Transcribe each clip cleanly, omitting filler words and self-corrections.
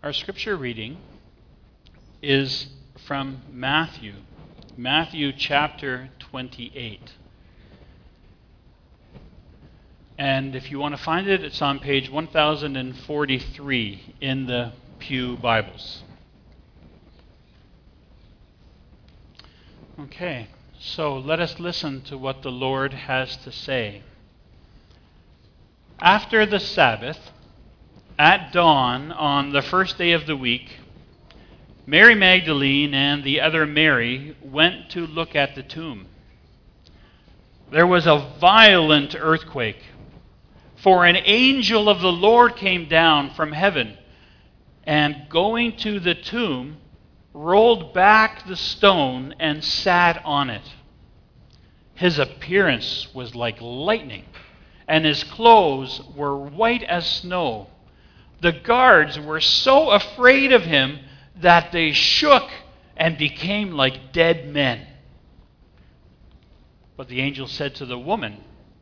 Our scripture reading is from Matthew chapter 28. And if you want to find it, it's on page 1043 in the Pew Bibles. Okay, so let us listen to what the Lord has to say. After the Sabbath, at dawn on the first day of the week, Mary Magdalene and the other Mary went to look at the tomb. There was a violent earthquake, for an angel of the Lord came down from heaven, and going to the tomb, rolled back the stone and sat on it. His appearance was like lightning, and his clothes were white as snow. The guards were so afraid of him that they shook and became like dead men. But the angel said to the women,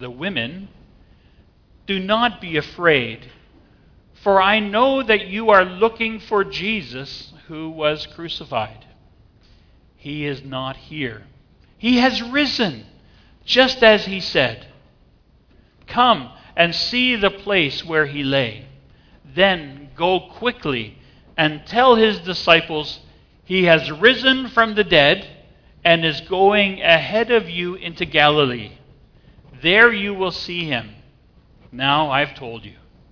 "Do not be afraid, for I know that you are looking for Jesus who was crucified. He is not here. He has risen, just as he said. Come and see the place where he lay. Then go quickly and tell his disciples, he has risen from the dead and is going ahead of you into Galilee. There you will see him. Now I've told you."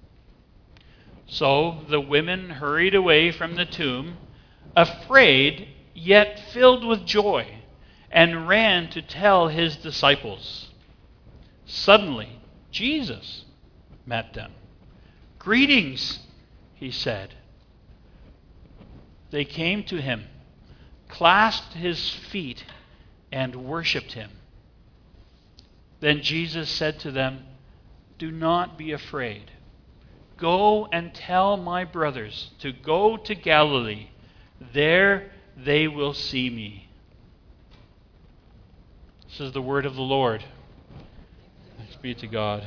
So the women hurried away from the tomb, afraid yet filled with joy, and ran to tell his disciples. Suddenly, Jesus met them. "Greetings," he said. They came to him, clasped his feet, and worshipped him. Then Jesus said to them, "Do not be afraid. Go and tell my brothers to go to Galilee. There they will see me." This is the word of the Lord. Thanks be to God.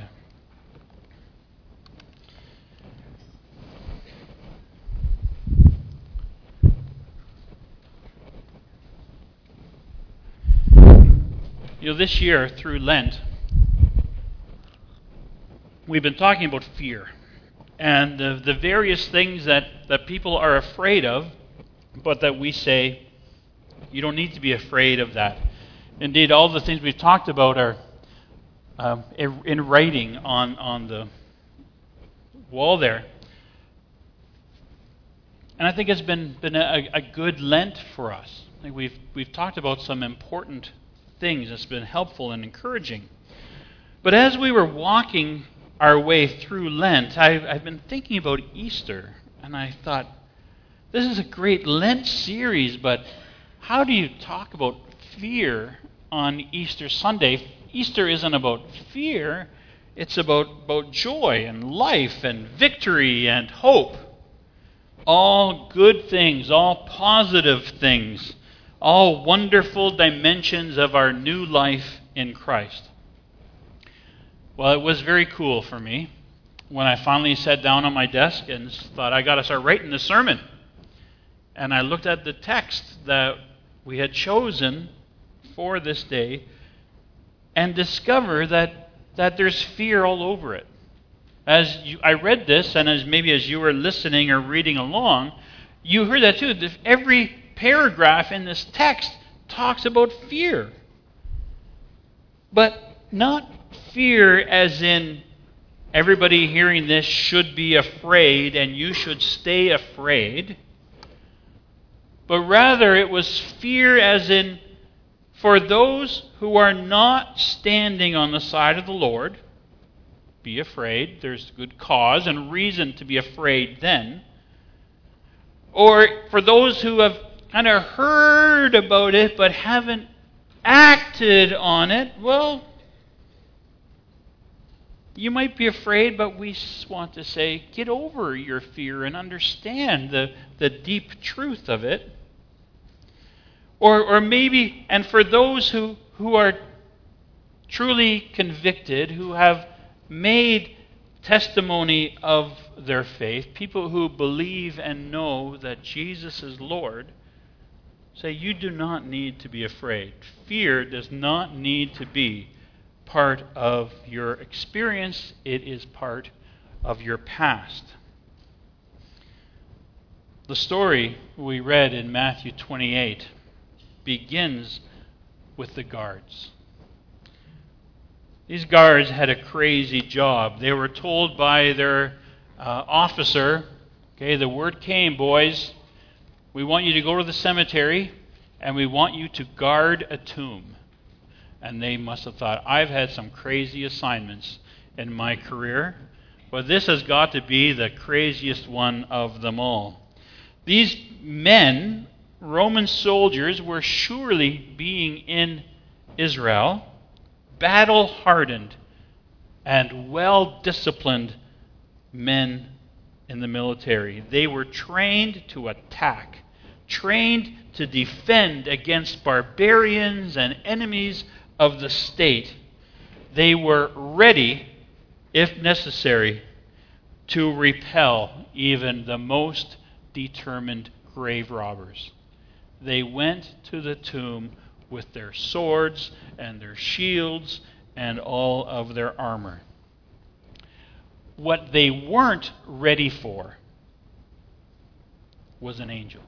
This year through Lent, we've been talking about fear and the various things that people are afraid of, but that we say, you don't need to be afraid of that. Indeed, all the things we've talked about are in writing on the wall there. And I think it's been a good Lent for us. I think we've talked about some important things that's been helpful and encouraging. But as we were walking our way through Lent, I've been thinking about Easter, and I thought, this is a great Lent series, but how do you talk about fear on Easter Sunday? Easter isn't about fear, it's about joy and life and victory and hope. All good things, all positive things, all wonderful dimensions of our new life in Christ. Well, it was very cool for me when I finally sat down on my desk and thought, I got to start writing the sermon. And I looked at the text that we had chosen for this day and discovered that there's fear all over it. I read this, and as you were listening or reading along, you heard that too. Every paragraph in this text talks about fear. But not fear as in everybody hearing this should be afraid and you should stay afraid. But rather it was fear as in for those who are not standing on the side of the Lord, be afraid. There's good cause and reason to be afraid then. Or for those who have kind of heard about it but haven't acted on it, well, you might be afraid, but we want to say, get over your fear and understand the deep truth of it. Or maybe, and for those who are truly convicted, who have made testimony of their faith, people who believe and know that Jesus is Lord, say you do not need to be afraid. Fear does not need to be part of your experience. It is part of your past. The story we read in Matthew 28 begins with the guards. These guards had a crazy job. They were told by their officer, okay, the word came, boys, we want you to go to the cemetery and we want you to guard a tomb. And they must have thought, I've had some crazy assignments in my career, but this has got to be the craziest one of them all. These men, Roman soldiers, were surely being in Israel, battle-hardened and well-disciplined men in the military. They were trained to attack, trained to defend against barbarians and enemies of the state. They were ready, if necessary, to repel even the most determined grave robbers. They went to the tomb with their swords and their shields and all of their armor. What they weren't ready for was an angel.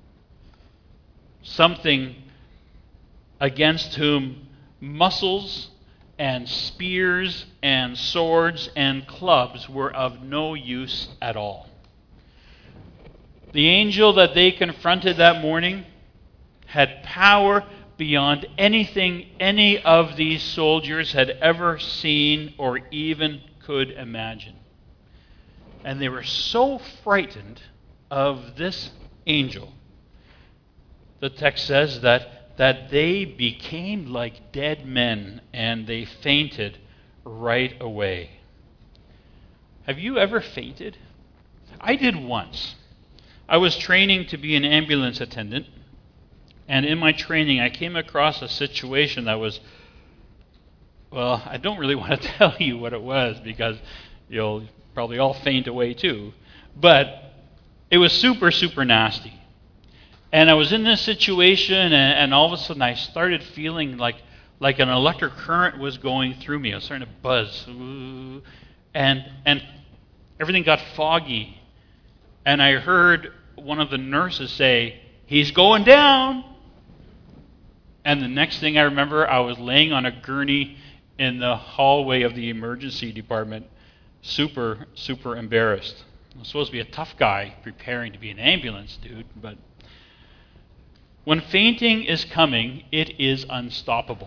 Something against whom muscles and spears and swords and clubs were of no use at all. The angel that they confronted that morning had power beyond anything any of these soldiers had ever seen or even could imagine. And they were so frightened of this angel, the text says that they became like dead men and they fainted right away. Have you ever fainted? I did once. I was training to be an ambulance attendant, and in my training I came across a situation that was, well, I don't really want to tell you what it was because you'll probably all faint away too, but it was super, super nasty. And I was in this situation, and all of a sudden I started feeling like an electric current was going through me. I was starting to buzz. And everything got foggy. And I heard one of the nurses say, "He's going down." And the next thing I remember, I was laying on a gurney in the hallway of the emergency department, super, super embarrassed. I'm supposed to be a tough guy preparing to be an ambulance dude, but when fainting is coming, it is unstoppable.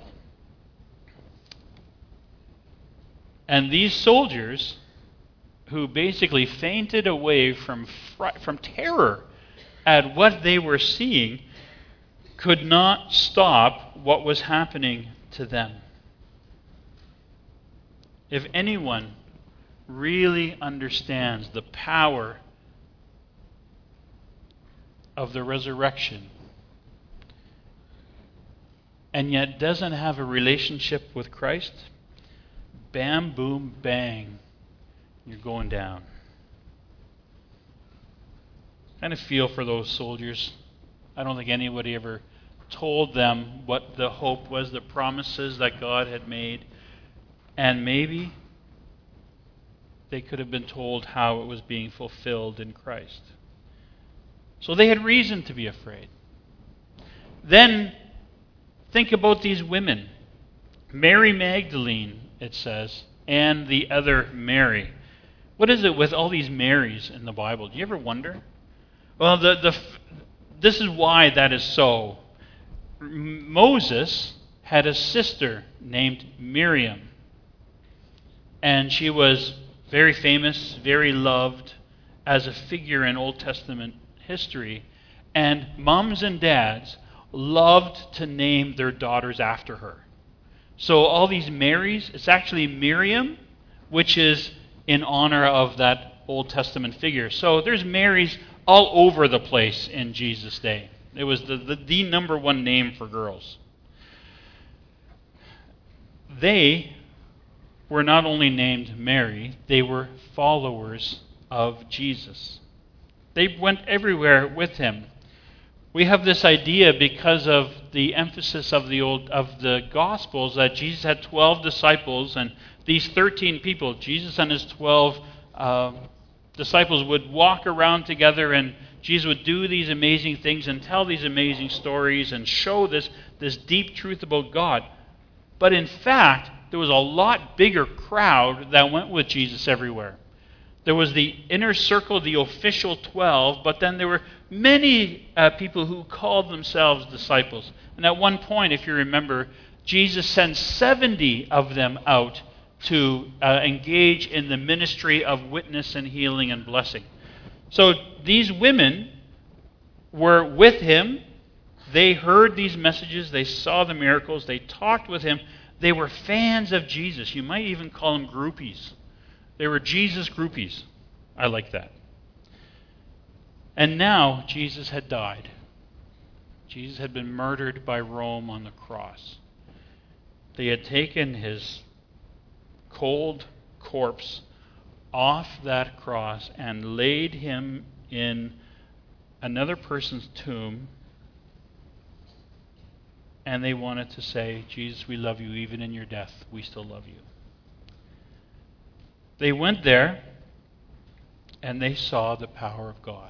And these soldiers, who basically fainted away from terror at what they were seeing, could not stop what was happening to them. If anyone really understands the power of the resurrection and yet doesn't have a relationship with Christ, bam, boom, bang, you're going down. I kind of feel for those soldiers. I don't think anybody ever told them what the hope was, the promises that God had made. And maybe they could have been told how it was being fulfilled in Christ. So they had reason to be afraid. Then think about these women. Mary Magdalene, it says, and the other Mary. What is it with all these Marys in the Bible? Do you ever wonder? Well, this is why that is so. Moses had a sister named Miriam. And she was very famous, very loved as a figure in Old Testament history. And moms and dads loved to name their daughters after her. So all these Marys, it's actually Miriam, which is in honor of that Old Testament figure. So there's Marys all over the place in Jesus' day. It was the number one name for girls. They were not only named Mary, they were followers of Jesus. They went everywhere with him. We have this idea because of the emphasis of the Gospels that Jesus had 12 disciples, and these 13 people, Jesus and his 12 disciples, would walk around together, and Jesus would do these amazing things and tell these amazing stories and show this deep truth about God. But in fact, there was a lot bigger crowd that went with Jesus everywhere. There was the inner circle, the official 12, but then there were many people who called themselves disciples. And at one point, if you remember, Jesus sent 70 of them out to engage in the ministry of witness and healing and blessing. So these women were with him. They heard these messages. They saw the miracles. They talked with him. They were fans of Jesus. You might even call them groupies. They were Jesus groupies. I like that. And now Jesus had died. Jesus had been murdered by Rome on the cross. They had taken his cold corpse off that cross and laid him in another person's tomb. And they wanted to say, Jesus, we love you. Even in your death, we still love you. They went there, and they saw the power of God.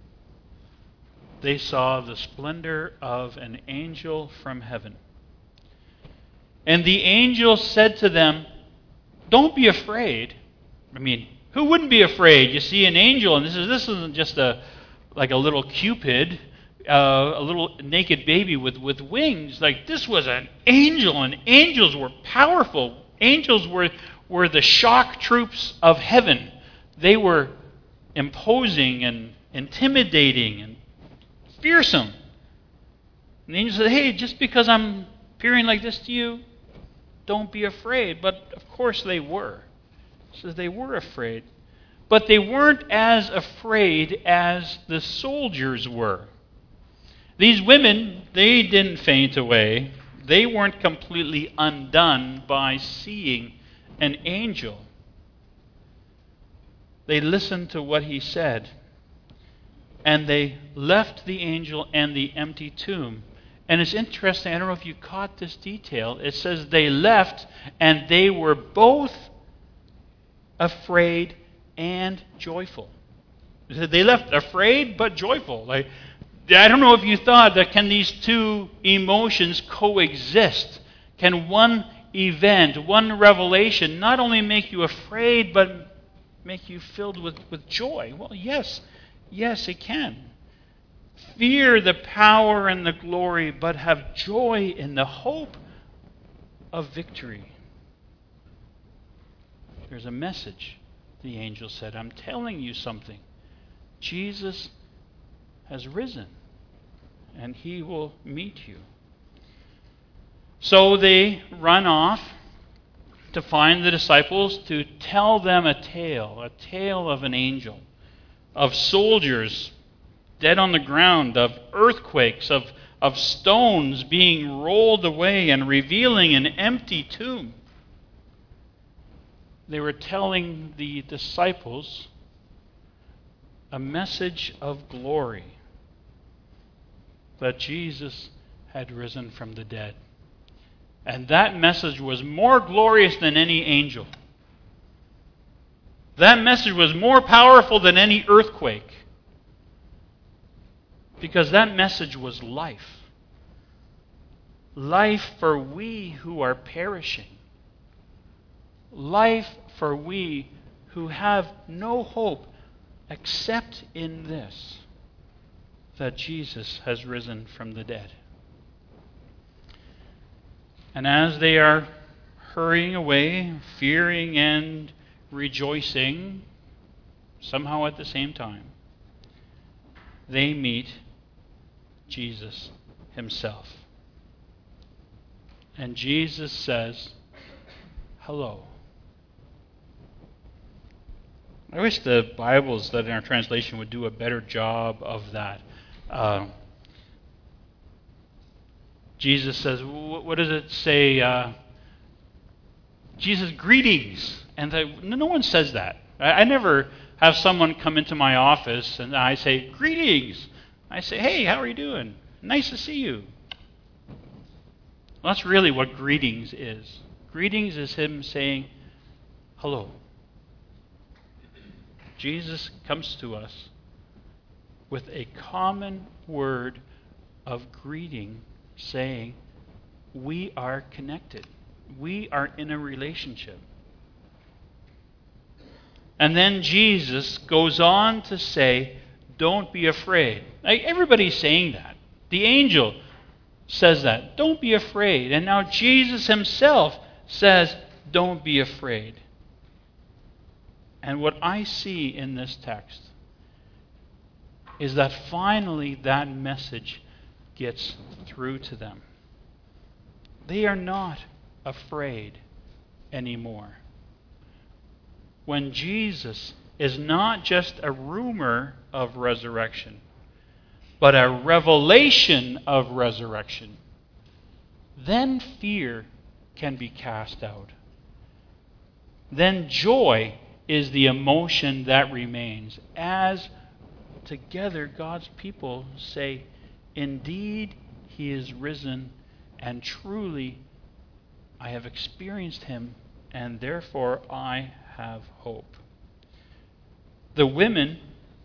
They saw the splendor of an angel from heaven. And the angel said to them, don't be afraid. I mean, who wouldn't be afraid? You see an angel, and this isn't just like a little Cupid, a little naked baby with wings. Like, this was an angel, and angels were powerful. Angels were the shock troops of heaven. They were imposing and intimidating and fearsome. And the angel said, hey, just because I'm appearing like this to you, don't be afraid. But of course they were. So they were afraid. But they weren't as afraid as the soldiers were. These women, they didn't faint away. They weren't completely undone by seeing an angel. They listened to what he said, and they left the angel and the empty tomb. And it's interesting, I don't know if you caught this detail. It says they left, and they were both afraid and joyful. It said they left afraid but joyful. Like, I don't know if you thought that can these two emotions coexist? Can one event, one revelation, not only make you afraid, but make you filled with joy? Well, yes, it can. Fear the power and the glory, but have joy in the hope of victory. There's a message, the angel said. I'm telling you something. Jesus has risen, and he will meet you. So they run off to find the disciples to tell them a tale of an angel, of soldiers dead on the ground, of earthquakes, of stones being rolled away and revealing an empty tomb. They were telling the disciples a message of glory, that Jesus had risen from the dead. And that message was more glorious than any angel. That message was more powerful than any earthquake. Because that message was life. Life for we who are perishing. Life for we who have no hope except in this, that Jesus has risen from the dead. And as they are hurrying away, fearing and rejoicing, somehow at the same time, they meet Jesus himself. And Jesus says, hello. I wish the Bibles that in our translation would do a better job of that. Jesus says, what does it say? Jesus, greetings. And no one says that. I never have someone come into my office and I say, greetings. I say, hey, how are you doing? Nice to see you. Well, that's really what greetings is. Greetings is him saying, hello. Jesus comes to us with a common word of greeting, saying, we are connected. We are in a relationship. And then Jesus goes on to say, don't be afraid. Everybody's saying that. The angel says that. Don't be afraid. And now Jesus himself says, don't be afraid. And what I see in this text is that finally that message gets through to them. They are not afraid anymore. When Jesus is not just a rumor of resurrection, but a revelation of resurrection, then fear can be cast out. Then joy is the emotion that remains as together God's people say, indeed, he is risen, and truly I have experienced him, and therefore I have hope. The women,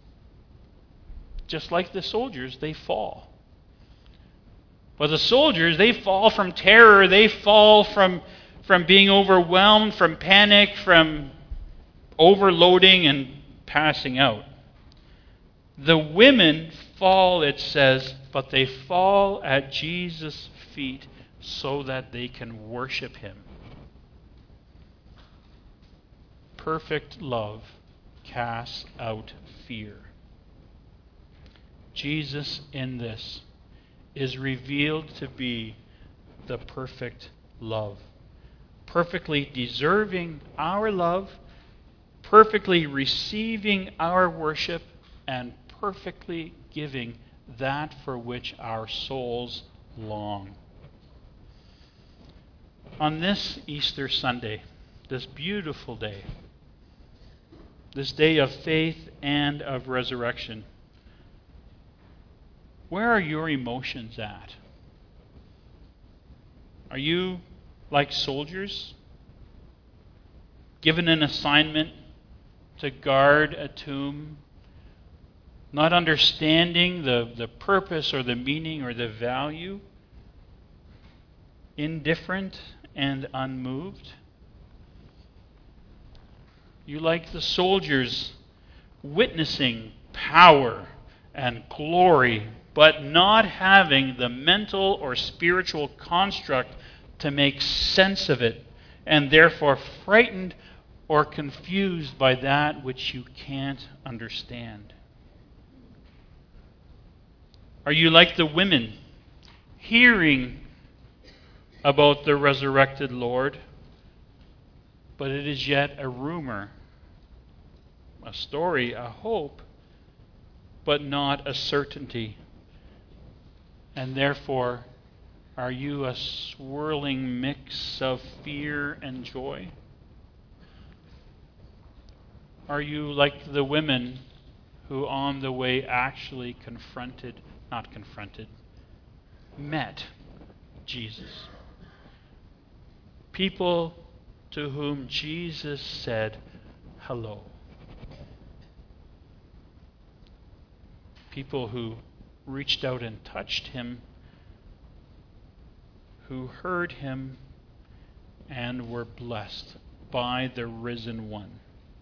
just like the soldiers, they fall. But the soldiers, they fall from terror, they fall from being overwhelmed, from panic, from overloading and passing out. The women fall, it says, but they fall at Jesus' feet so that they can worship him. Perfect love casts out fear. Jesus in this is revealed to be the perfect love. Perfectly deserving our love, perfectly receiving our worship, and perfectly giving that for which our souls long. On this Easter Sunday, this beautiful day, this day of faith and of resurrection, where are your emotions at? Are you like soldiers, given an assignment to guard a tomb, not understanding the purpose or the meaning or the value, indifferent and unmoved? You like the soldiers witnessing power and glory, but not having the mental or spiritual construct to make sense of it, and therefore frightened or confused by that which you can't understand? Are you like the women, hearing about the resurrected Lord, but it is yet a rumor, a story, a hope, but not a certainty? And therefore, are you a swirling mix of fear and joy? Are you like the women who on the way actually met Jesus? People to whom Jesus said hello. People who reached out and touched him, who heard him and were blessed by the risen one.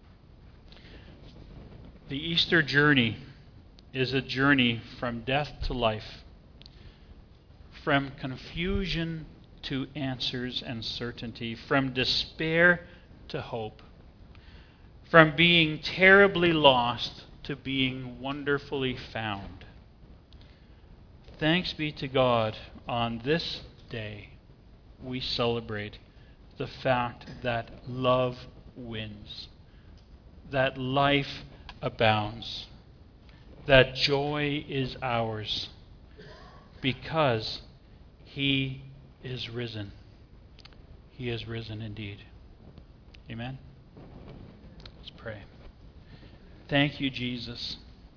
The Easter journey is a journey from death to life, from confusion to answers and certainty, from despair to hope, from being terribly lost to being wonderfully found. Thanks be to God, on this day we celebrate the fact that love wins, that life abounds, that joy is ours, because he is risen. He is risen indeed. Amen. Let's pray. Thank you, Jesus,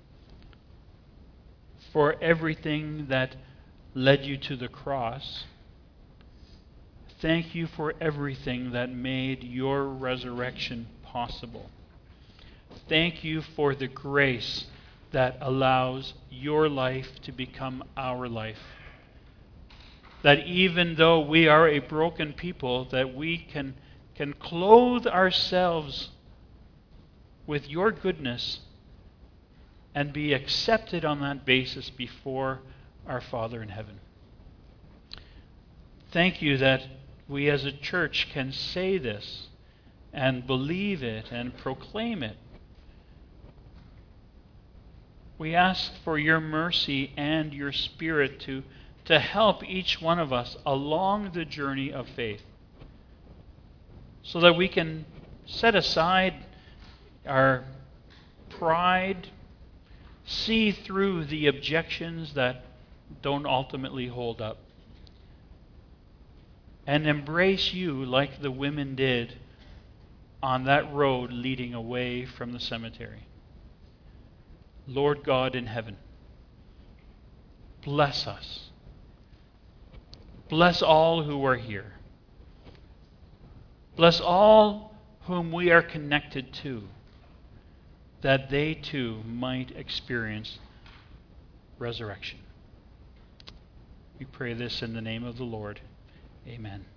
for everything that led you to the cross. Thank you for everything that made your resurrection possible. Thank you for the grace that allows your life to become our life. That even though we are a broken people, that we can clothe ourselves with your goodness and be accepted on that basis before our Father in heaven. Thank you that we as a church can say this and believe it and proclaim it. We ask for your mercy and your Spirit to help each one of us along the journey of faith, so that we can set aside our pride, see through the objections that don't ultimately hold up, and embrace you like the women did on that road leading away from the cemetery. Lord God in heaven, bless us. Bless all who are here. Bless all whom we are connected to, that they too might experience resurrection. We pray this in the name of the Lord. Amen.